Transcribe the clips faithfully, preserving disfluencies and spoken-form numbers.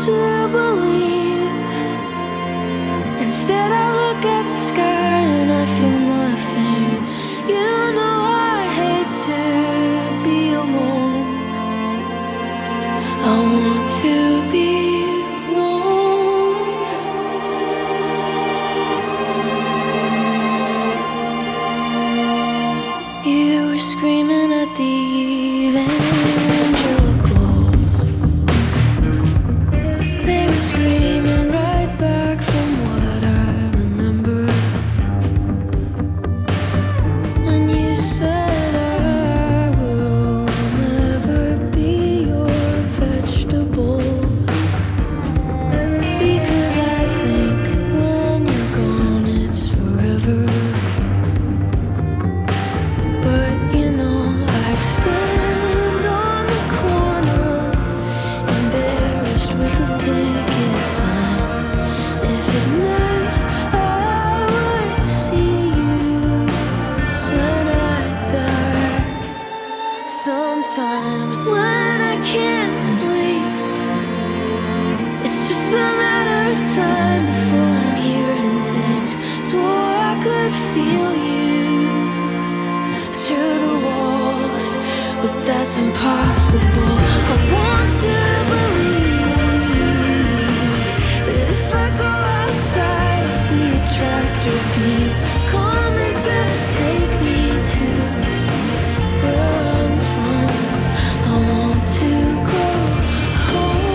to believe. Instead I look at the sky and I feel nothing. You know I hate to be alone. I want to be wrong. You were screaming at the evangelicals. They were screaming right back from what I remember. And you said I will never be your vegetable. Because I think when you're gone it's forever. But you know I'd stand on the corner, embarrassed with a picket sign, if it meant I would see you when I die. Sometimes when I can't sleep, it's just a matter of time before I'm hearing things. Swore I could feel you through the walls, but that's impossible. I want to believe that if I go outside, I see a tractor beam coming to take me to where I'm from. I want to go home.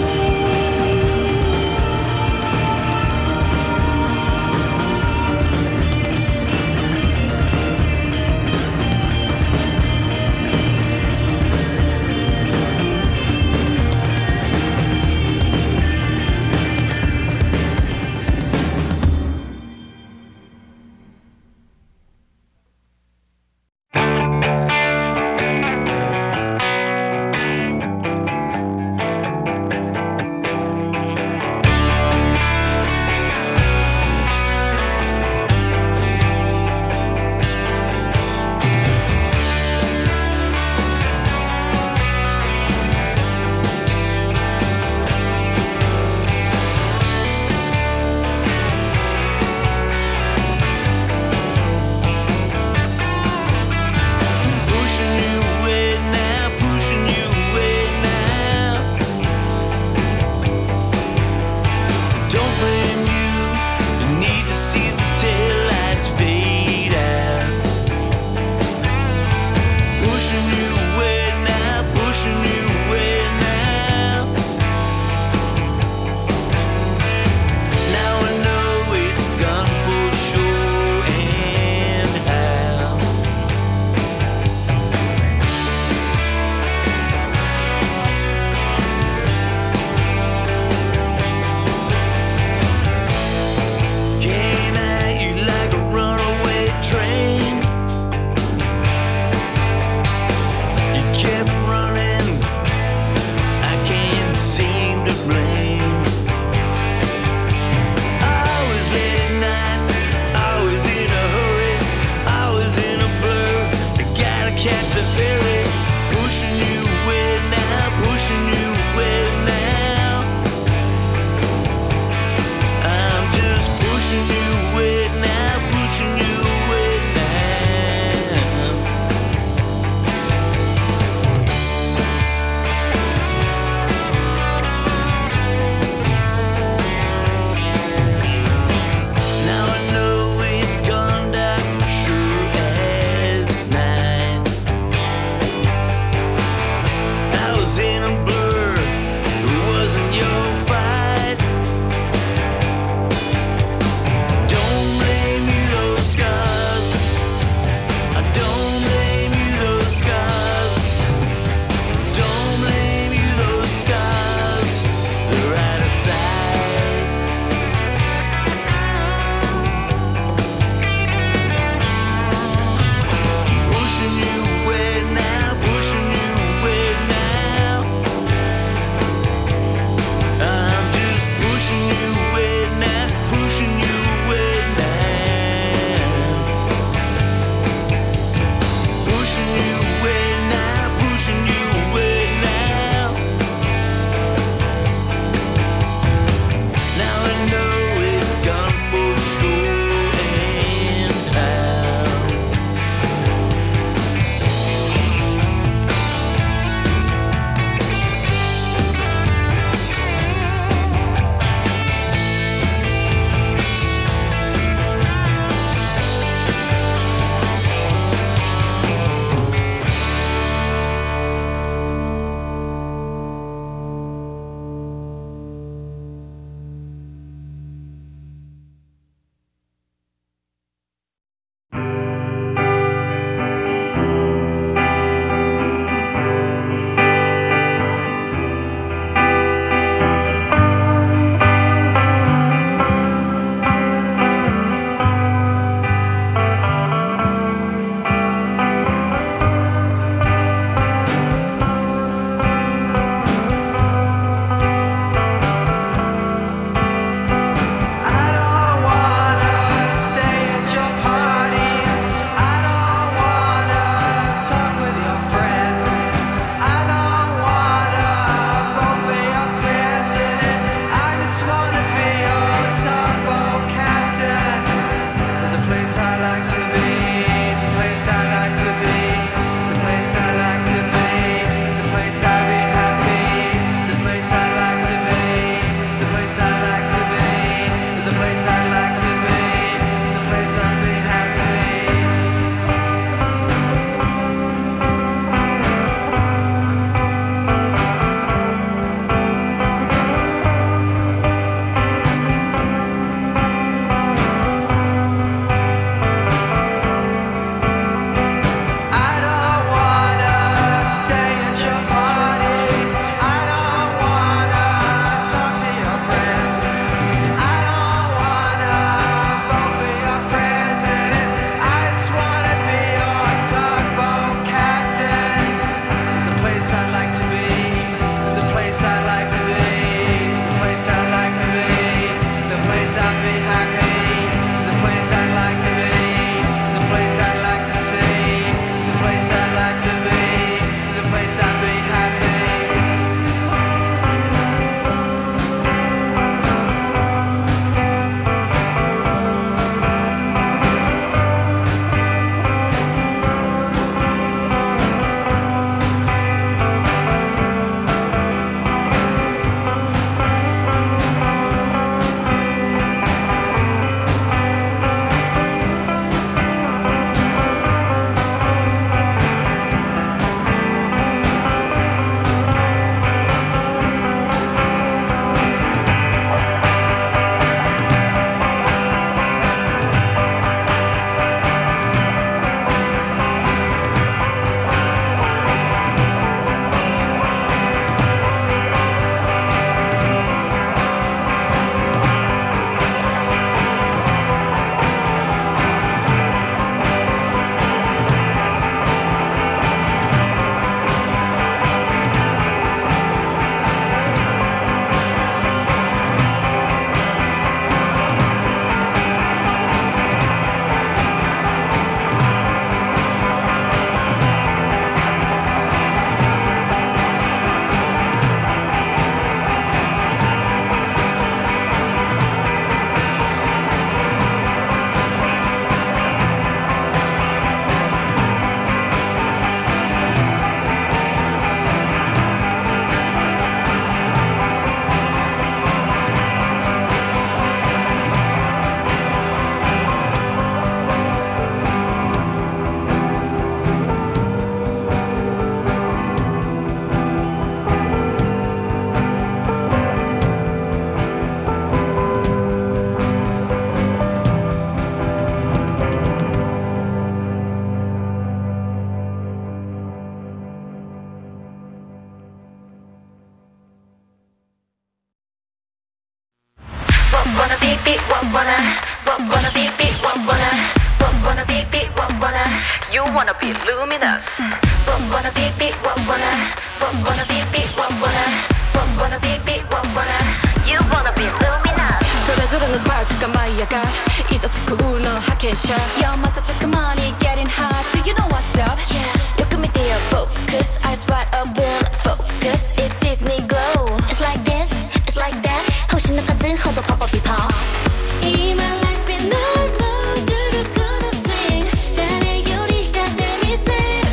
wanna, what wanna be, be, what wanna, what wanna be, be, what wanna. You wanna be luminous. What wanna be, be, what wanna, what wanna be, be, what wanna, what wanna be, be, what wanna. You wanna be luminous. それぞれのスパークが舞い上がるいざつくの派遣者 Yo 瞬く間に getting hot Do you know what's up? Yeah. よく見てよ focus Eyes wide open focus It's Disney glow It's like this, it's like that. 星の数ほどポポピポ今 life spin no more 重力の swing 誰より光ってみせる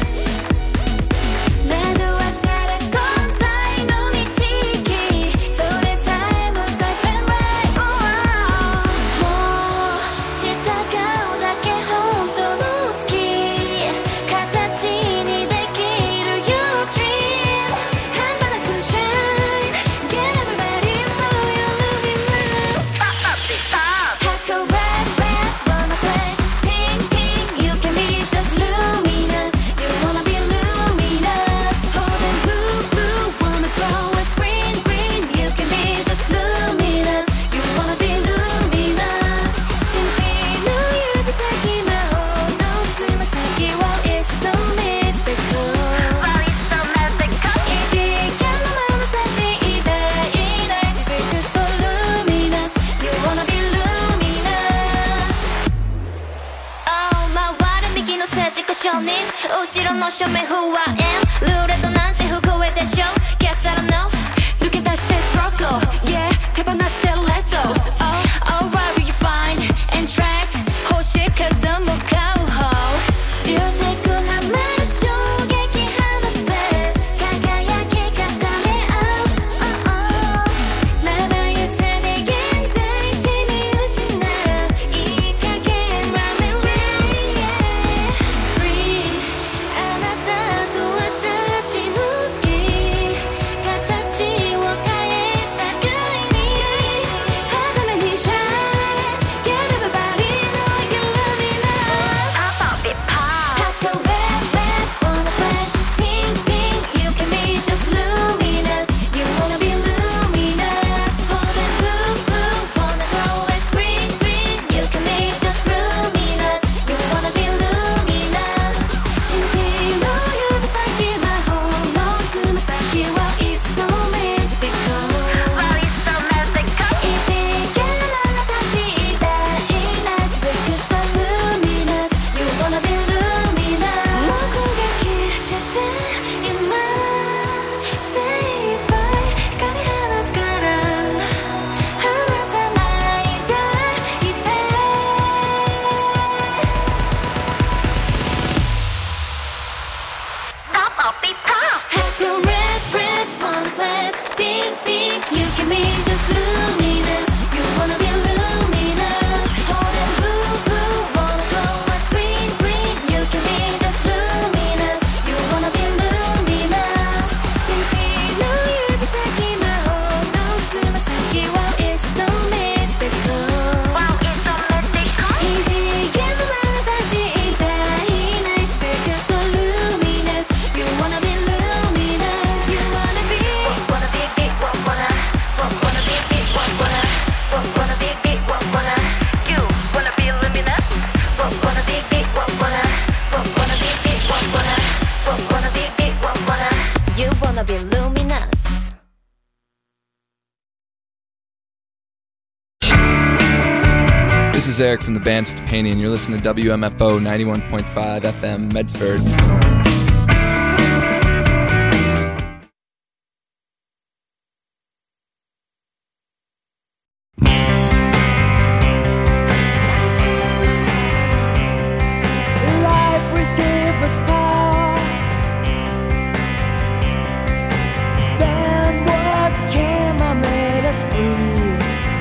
惑わされ存在の導きそれさえも safe and right もう従うだけ本当の好き形にできる your dream 半端なく shine Get everybody know you're luminous Pop up the pop. Hot or red, red, wanna flash Pink, pink, you can be just luminous You wanna be luminous Hold and blue, blue, wanna glow as green, green You can be just luminous You wanna be luminous 神秘の指先魔法のつま先を It's so mythical Wow, it's so magical. 異次元の眼差し偉大な雫 So luminous You wanna be luminous Oh 回る右の政治家承認後ろの正面不安ルーレットなんて不公でしょ Guess I don't know 抜け出して struggle Yeah 手放して let go Oh alright will you find and track 星数も買う方流星群はまる衝撃放つページ輝き重ね合う oh, oh まばゆさで現在地見失ういい加減 Run and rain yeah Free あなたと私の好き形を変えたがいに肌目に shine Get everybody know you're luminous Pop up the pop. Hot or red, red, wanna flash Pink, pink, you can be just luminous You wanna be luminous Hold and blue, blue, wanna glow as green, green You can be just luminous You wanna be luminous 神秘の指先魔法のつま先を It's so mythical Wow, it's so magical. 異次元の眼差し偉大な雫 So luminous You wanna be luminous 目撃して今精一杯光放つから離さないでいて Pop up the pop. Hot or red, red, wanna flash Pink, pink, you can be just luminous You wanna be luminous Hold and blue, blue, wanna glow as green, green You can be just luminous You wanna be luminous 神秘の指先魔法のつま先を It's so mythical Wow, it's so magical. 異次元の眼差し偉大な雫 So luminous You wanna be luminous You wanna be What wanna be, be, what wanna. What wanna be, be, what wanna. What wanna be, be, what wanna. You wanna be luminous. What wanna be, be, what wanna What wanna be, be, what wanna What wanna be, be, what wanna You wanna be luminous This is Eric from the band Stepani, and you're listening to W M F O ninety-one point five F M Medford. Life will give us power. Then what came and made us free?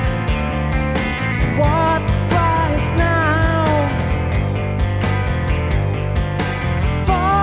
What price now? For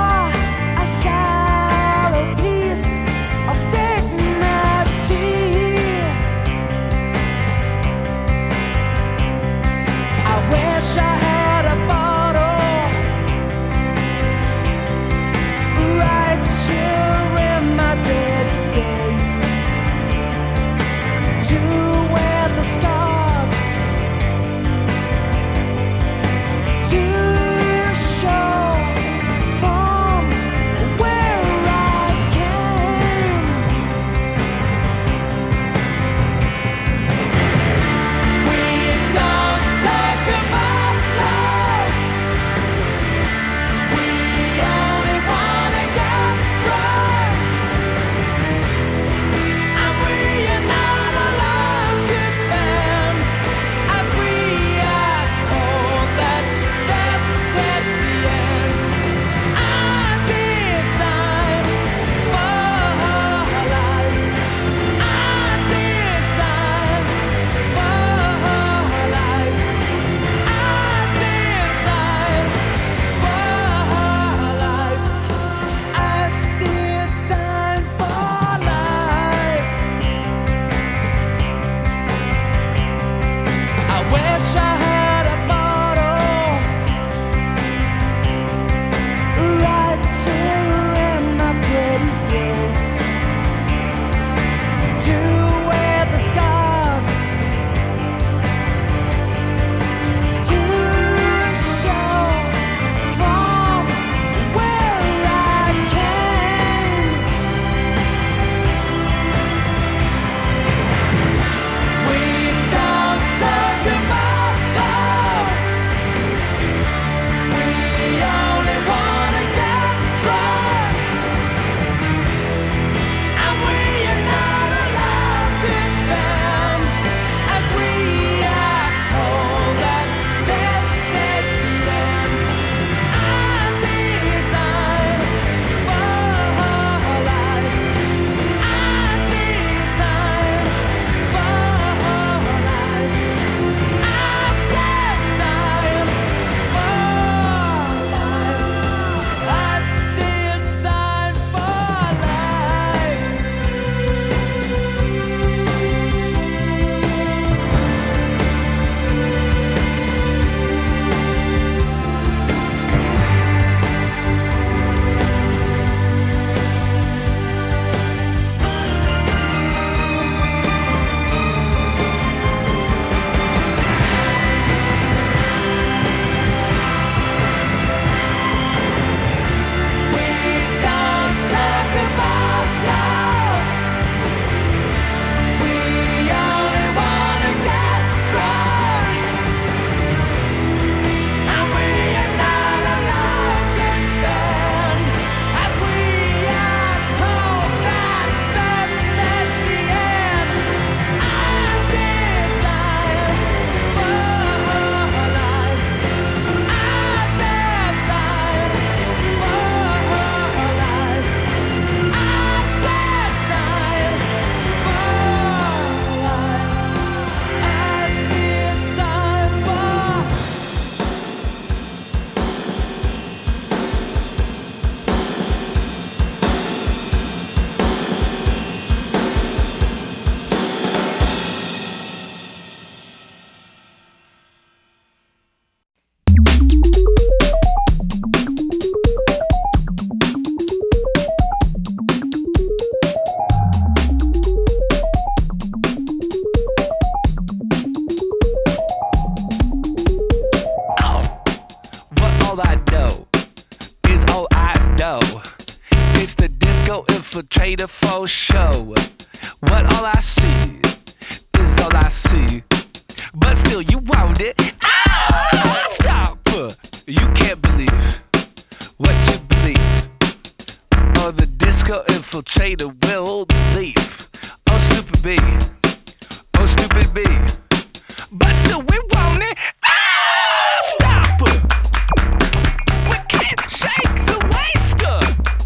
disco infiltrator for show. What all I see is all I see, but still you want it. Ah, stop! You can't believe what you believe. Oh, the disco infiltrator will leave. Oh, stupid B. Oh, stupid B. But still we want it. Ah, stop! We can't shake the waster.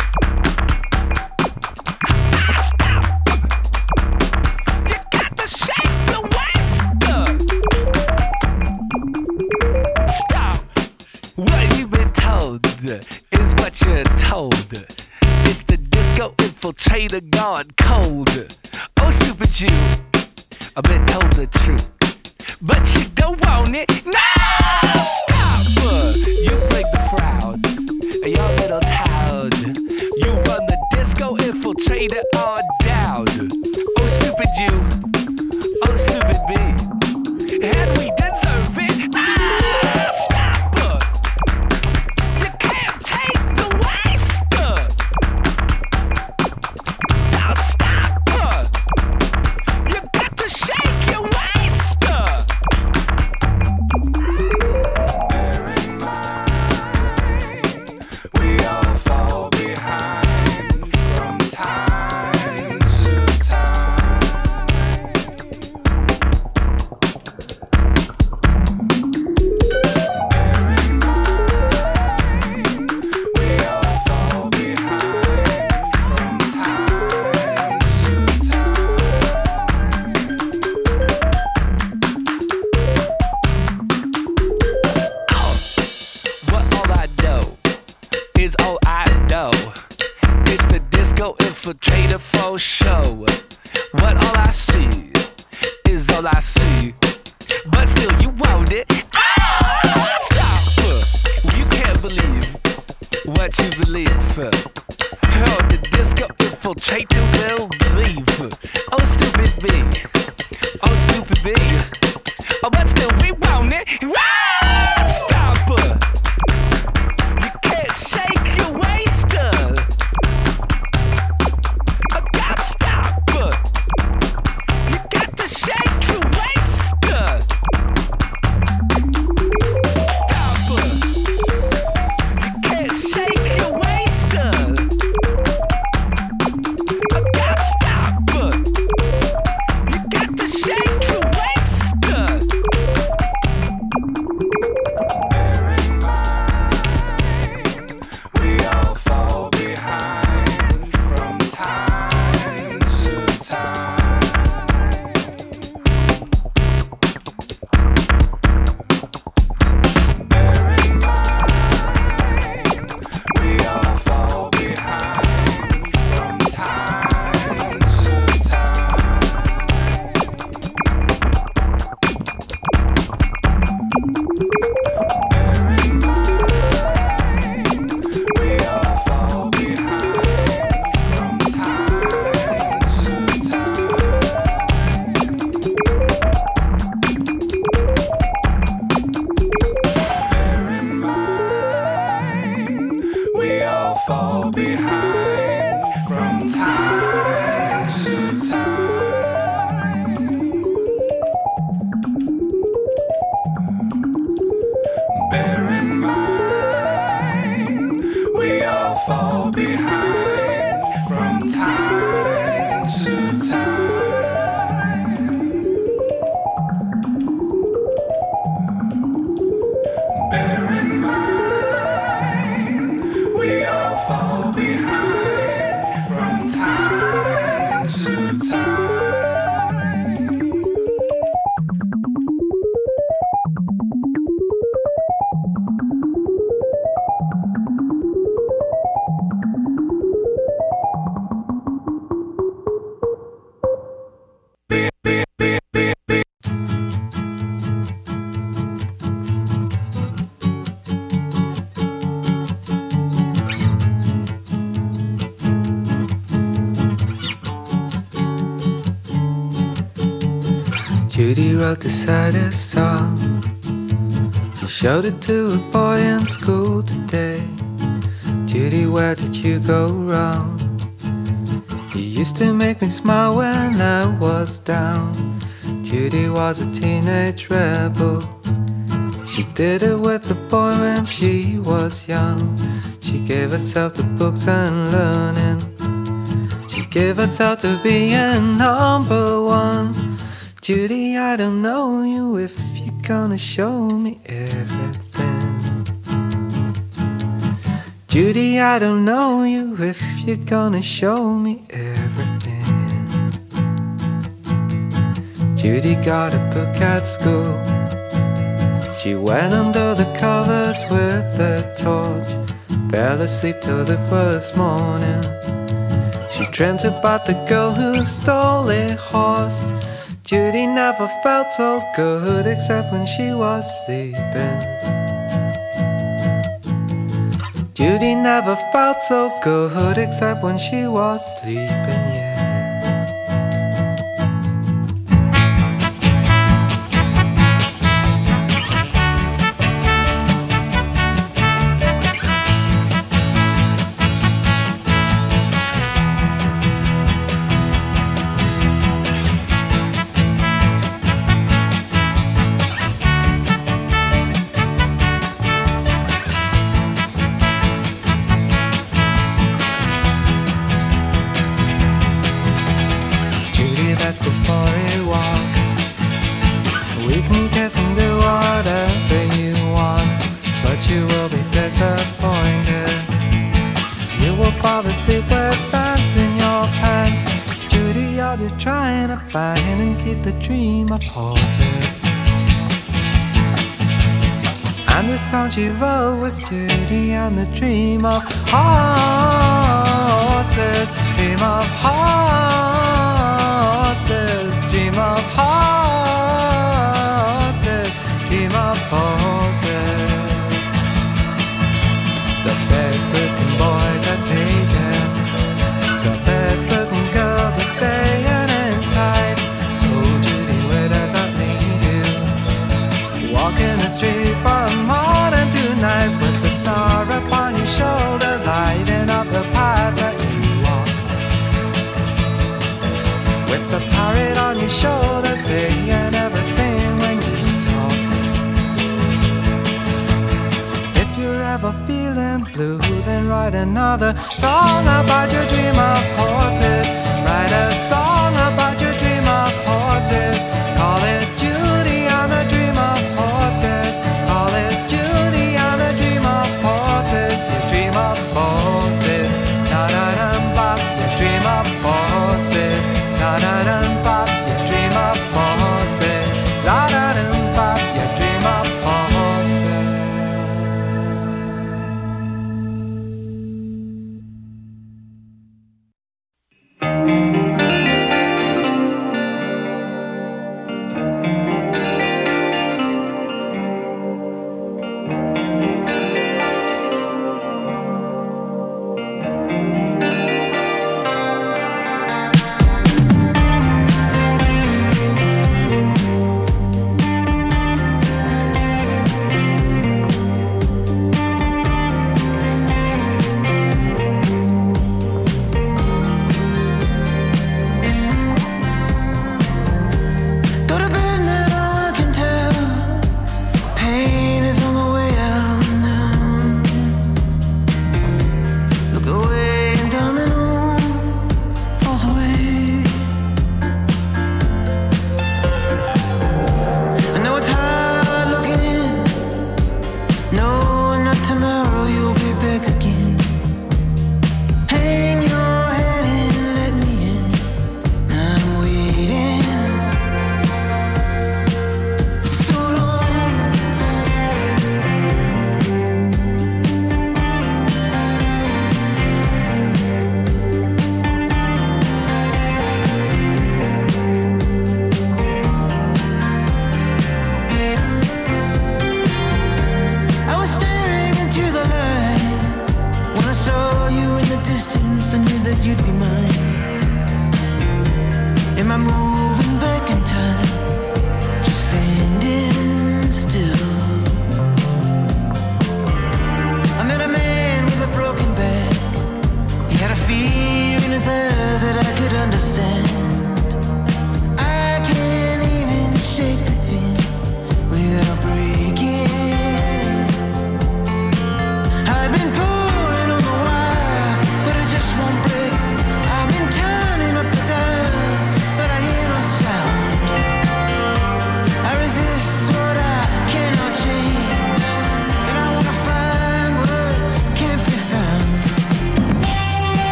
Ah, stop! You got to shake the waster. Stop! What you've been told is what you're told. It's the disco infiltrator gone cold. Oh, stupid you, I've been told the truth, but you don't want it. No, stop! You break the crowd, your little town. You run the disco infiltrator on down. Oh, stupid you, oh, stupid me, and we deserve it. Ah, stop! You can't take the waster. Now stop! You got to shake your waster. Bear in mind, we all fall behind from time to time. Bear in mind, we all fall behind from time to time. What all I know is all I know. It's the disco infiltrator for show. What all I see is all I see, but still you want it. Ah, stop! You can't believe what you believe. Oh, the disco infiltrator will leave. Oh, stupid B. Oh, stupid B. Oh, but still we want it. Ah, stop! You can't shake your waster. Oh, God, stop! You got to shake your waster. Stop! You can't shake your waster. Oh, God, stop! You got to shake your waster. Bear in mind, we all fall behind from time to time. Bear in mind, we all fall behind from time to time. Bear in mind, we all fall behind from time to time. Bear in mind, we all fall behind from time to time. Bear in mind, we all fall behind from time to time. Bear in mind, we all fall behind from time to time. Judy wrote the saddest song. She showed it to a boy in school today. Judy, where did you go wrong? used to make me smile when I was down. Judy was a teenage rebel. She did it with the boy when she was young. She gave herself to books and learning. She gave herself to being number one. Judy, I don't know you if you're gonna show me everything. Judy, I don't know you if you're gonna show me everything. Judy got a book at school. She went under the covers with a torch, fell asleep till it was morning. She dreamt about the girl who stole a horse. Judy never felt so good except when she was sleeping. Judy never felt so good except when she was sleeping, yeah. Let's go for a walk. We can kiss and do whatever you want, but you will be disappointed. You will fall asleep with pants in your pants. Judy, you're just trying to find and keep the dream of horses. And the song she wrote was Judy and the dream of horses. Dream of horses. Dream of horses. Dream of horses. The best looking boys are taken. The best looking girls are staying inside. So Judy, where does that lead you? Walking the street from morning to night, with the star upon your shoulder, lighting up the path that you walk. With the parrot on your shoulder, saying everything when you talk. If you're ever feeling blue, then write another song about your dream of horses. Write a song about your dream of horses. Call it Judy and the dream of horses. Call it Judy and the dream of horses. You dream of horses. Na na na bop. You dream of horses. Na na na bop. You dream of horses. La na na bop. You dream of horses.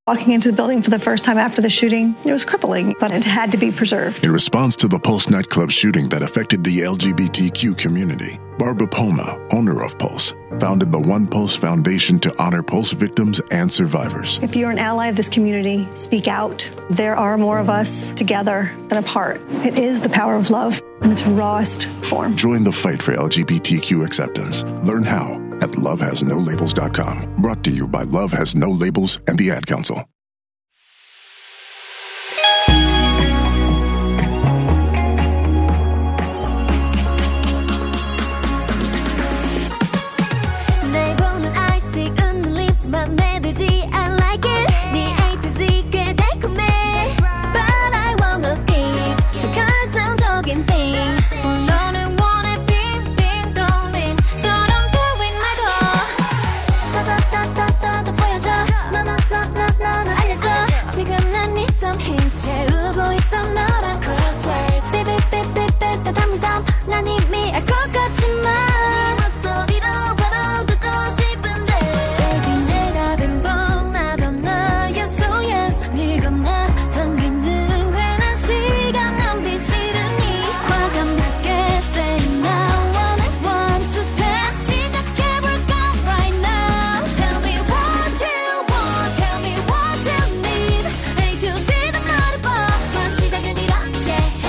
Walking into the building for the first time after the shooting, it was crippling, but it had to be preserved. In response to the Pulse nightclub shooting that affected the L G B T Q community, Barbara Poma, owner of Pulse, founded the One Pulse Foundation to honor Pulse victims and survivors. If you're an ally of this community, speak out. There are more of us together than apart. It is the power of love in its rawest form. Join the fight for L G B T Q acceptance. Learn how at love has no labels dot com. Brought to you by Love Has No Labels and the Ad Council. 날 보는 I see 웃는 립스만 매들지 I like it 네 A to Z 꽤 달콤해 But I wanna see 더 결정적인 thing 너를 원해 빙빙 돌린 서론 표현 말고 더더더더더 보여줘 너너너너너너 알려줘 지금 난 네 some hints 채우고 있어 너랑 crosswords 삐삐삐삐삐 담미섬 난 이미 알 것 같지만 목소리로 바로 듣고 싶은데 Baby 내가 빈번 나서 너의 so yes 늘 건너 당기는 괜한 시간 낭비 싫으니 과감하게 say now one and one to ten 시작해볼까 right now Tell me what you want Tell me what you need A to Z 다 말해봐 넌 시작은 이렇게 해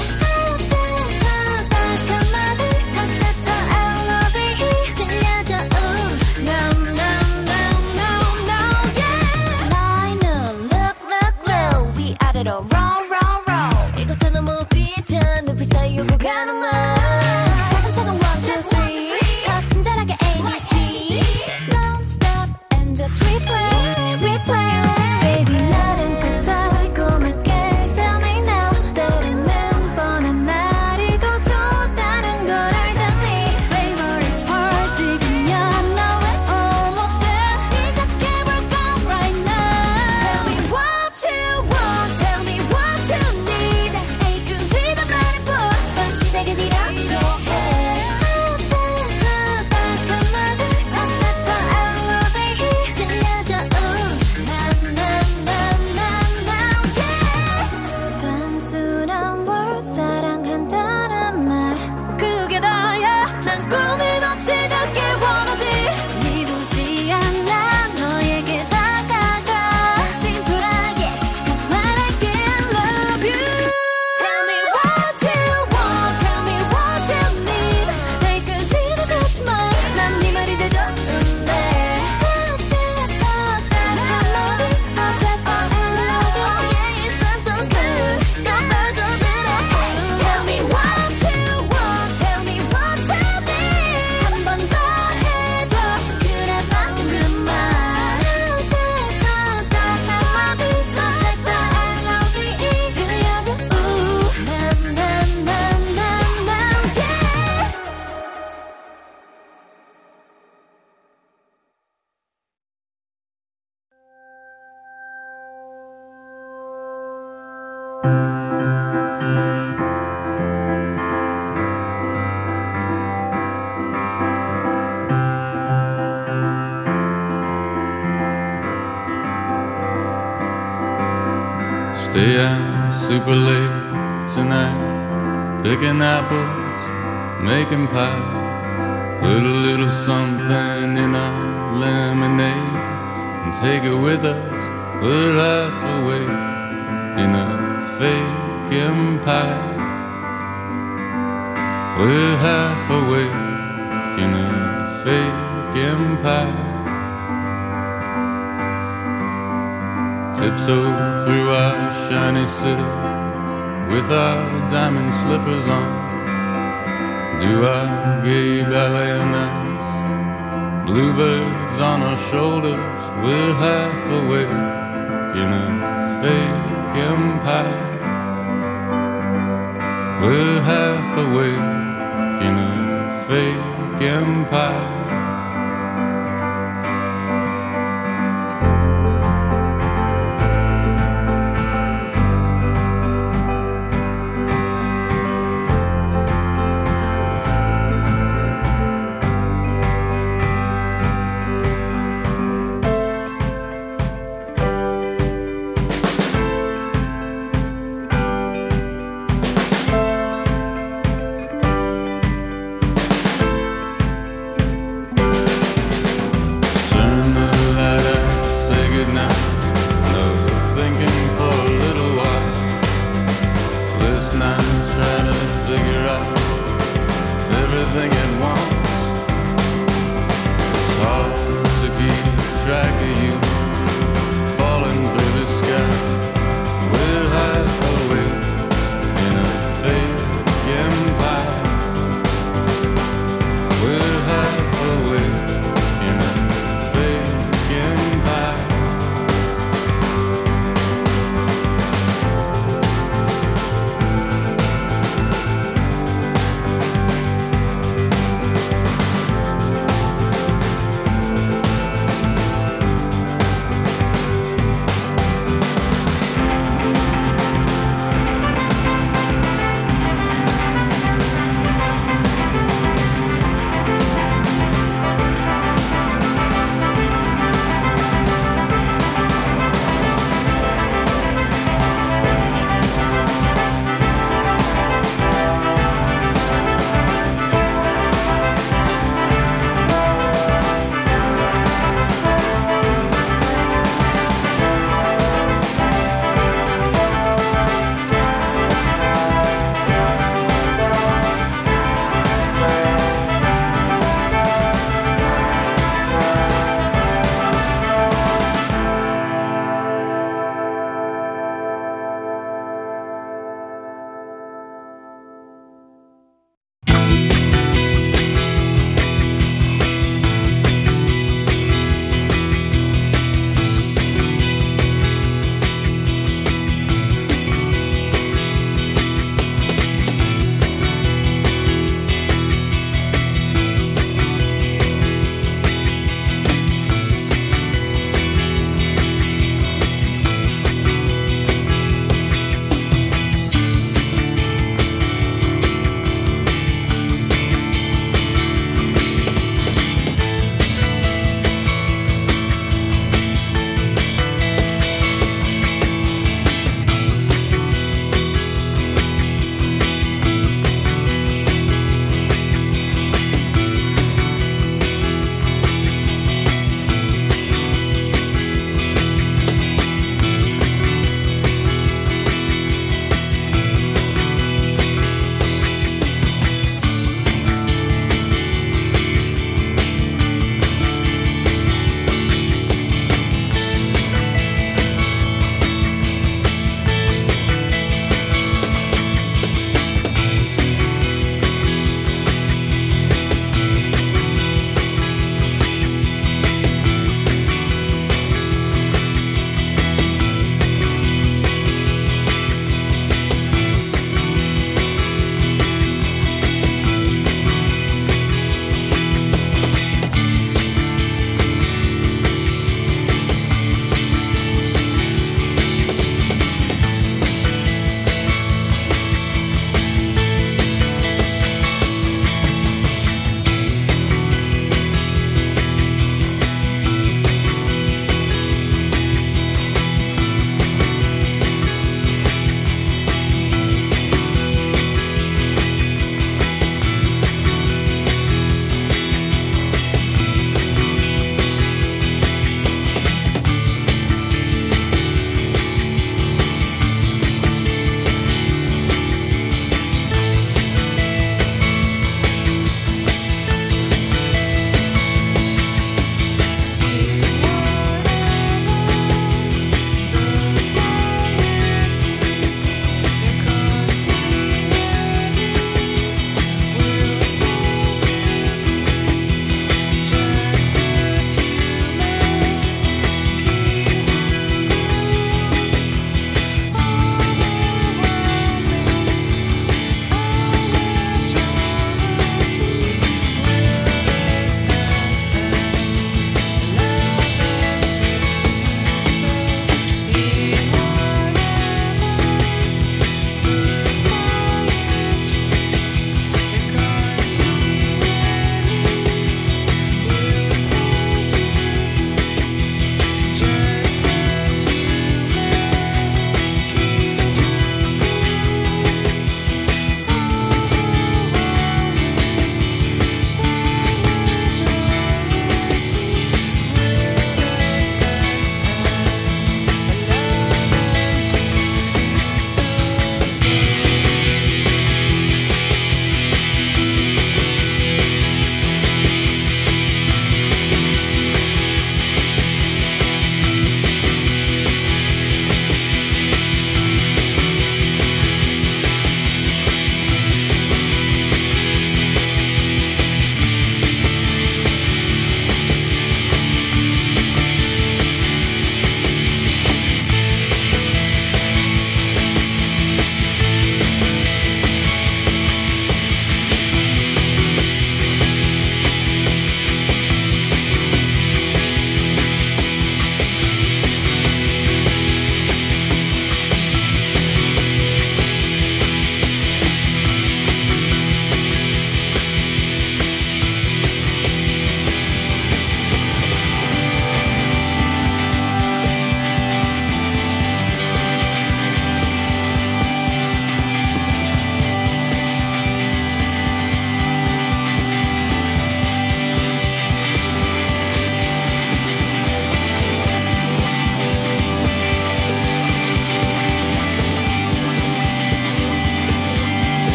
따뜻한 한마디 탁탁탁 I love it 들려줘 ooh no no no no no yeah 나이는 look look look 위아래로 roll roll roll 이곳은 너무 비전 눈빛 사이 오고 가는 말 차근차근 one two three 더 친절하게 A B C Don't stop and just replay replay Baby 나는 꼭 달콤하게 Tell me now 때리는 뻔한 말이 더 좋다는 걸 알잖니 Favorite part 지금이야 너의 almost there 시작해볼까 right now Tell me what you want Tell me what you need A to Z 다 말해봐 넌 시작은 이렇게 해 따뜻한 한마디 탁탁탁 I love it 들려줘 ooh now now now now now yeah 단순한 월 사랑한다는 말 그게 다야 난 꾸밈 없이 닿길 원하지 미루지 않아 너에게 다가가 심플하게 말할게 I love you Tell me what you want Tell me what you need 날 끝으로 잡지 마난 네 말이 제일 좋은데 따뜻한 한마디 탁탁탁 I love you Yeah it sounds so good 난 빠져들어 Tell me what you want Tell me what you need 한 번 더 해줘 그래 방금 그말 따뜻한 한마디 탁탁탁 I love you 들려줘 ooh now now now now now yeah Stay out super late tonight, picking apples, making pies. Put a little something in our lemonade and take it with us. We're half awake in a fake empire. We're half awake in a fake empire. Tiptoe through our shiny city with our diamond slippers on. Do our gay ballet on ice. Bluebirds on our shoulders. We're half awake in a fake empire. We're half awake in a fake empire.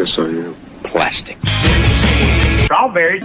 Yes, I am. Plastic. Strawberries.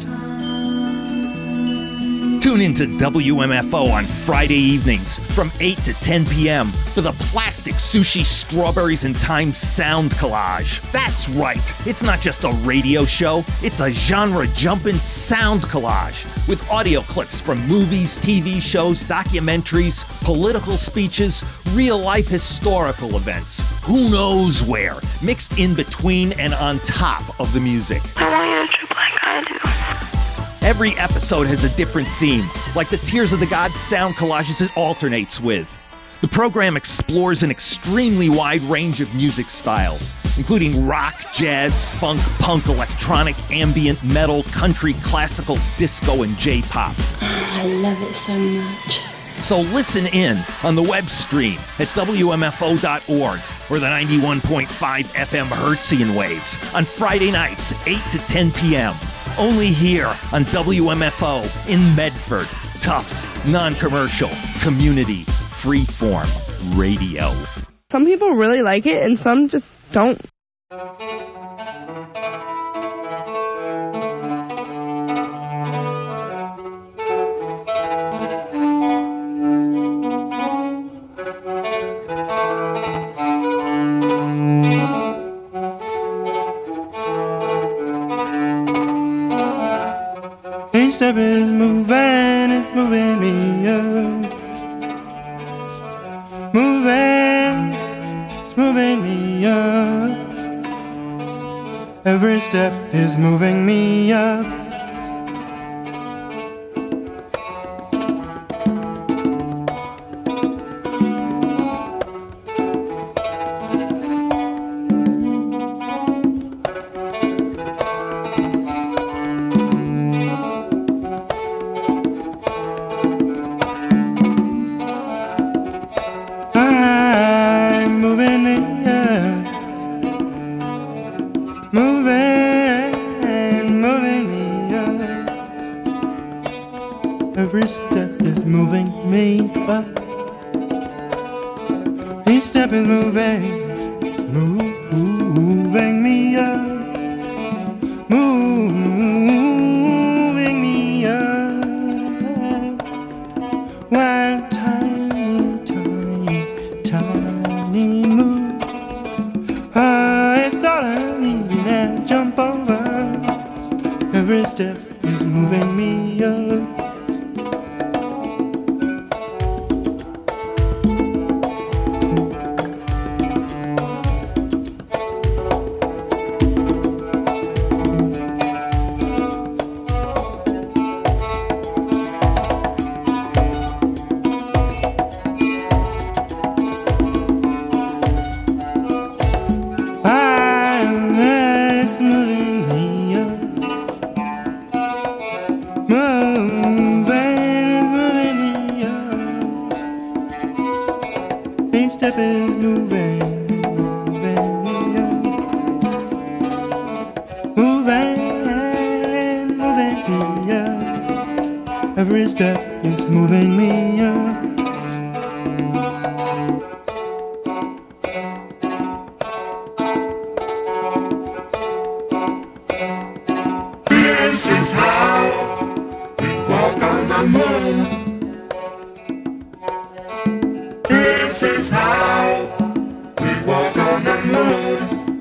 Tune into W M F O on Friday evenings from eight to ten p.m. for the Plastic Sushi Strawberries and Time Sound Collage. That's right, it's not just a radio show, it's a genre-jumping sound collage with audio clips from movies, T V shows, documentaries, political speeches, real-life historical events, who knows where, mixed in between and on top of the music. I want you to trip like I do. Every episode has a different theme, like the Tears of the Gods sound collages it alternates with. The program explores an extremely wide range of music styles, including rock, jazz, funk, punk, electronic, ambient, metal, country, classical, disco, and J-pop. I love it so much. So listen in on the web stream at W M F O dot org or the ninety-one point five F M Hertzian waves on Friday nights, eight to ten p.m. Only here on W M F O in Medford. Tufts, non-commercial, community, freeform radio. Some people really like it and some just don't. Each step is moving, it's moving me up. Moving, it's moving me up. Every step is moving me up. Every step is moving me up. Each step is moving, moving me up, moving me up. One tiny, tiny, tiny move. Ah, it's all I need to jump over. Every step is moving me up. Step is moving, moving me up. Moving, moving me up. Every step is moving me up. This is how we walk on the moon. This is how we walk on the moon.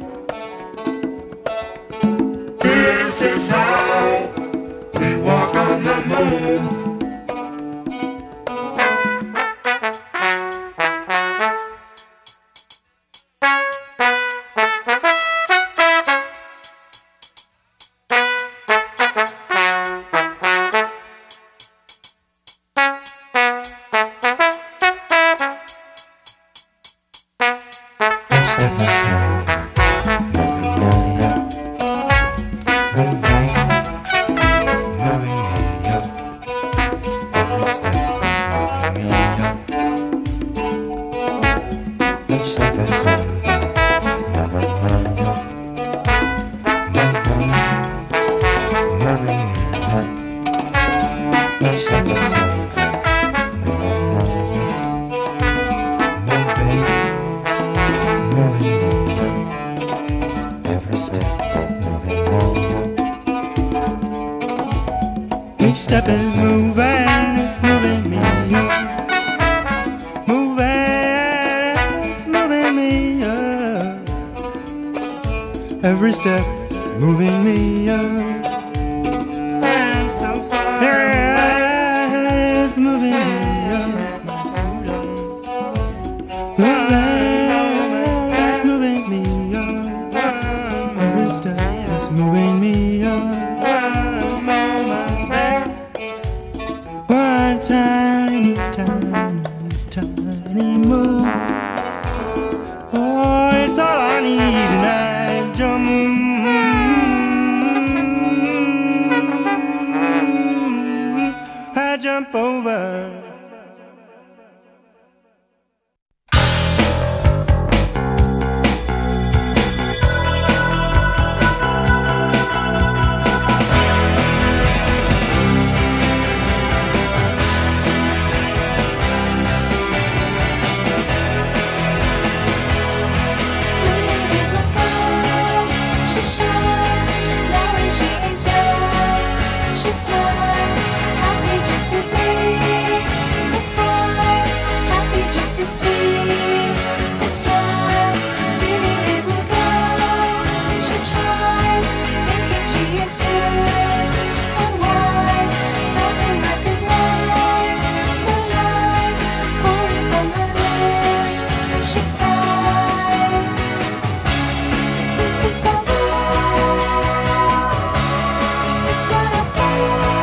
This is how we walk on the moon. Each step is moving, it's moving me. Moving, it's moving me up. Every step is moving me up. I'm so far away. It's moving me up, my soul. Moving, it's moving me up. Every step is moving me up. One tiny, tiny, tiny move. Oh, it's all I need, and I jump. I jump over. It's what I feel.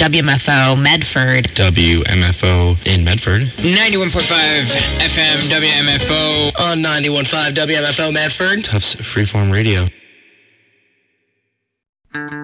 W M F O Medford. W M F O in Medford. ninety-one point five F M W M F O on ninety-one point five W M F O Medford. Tufts Freeform Radio. Thank you.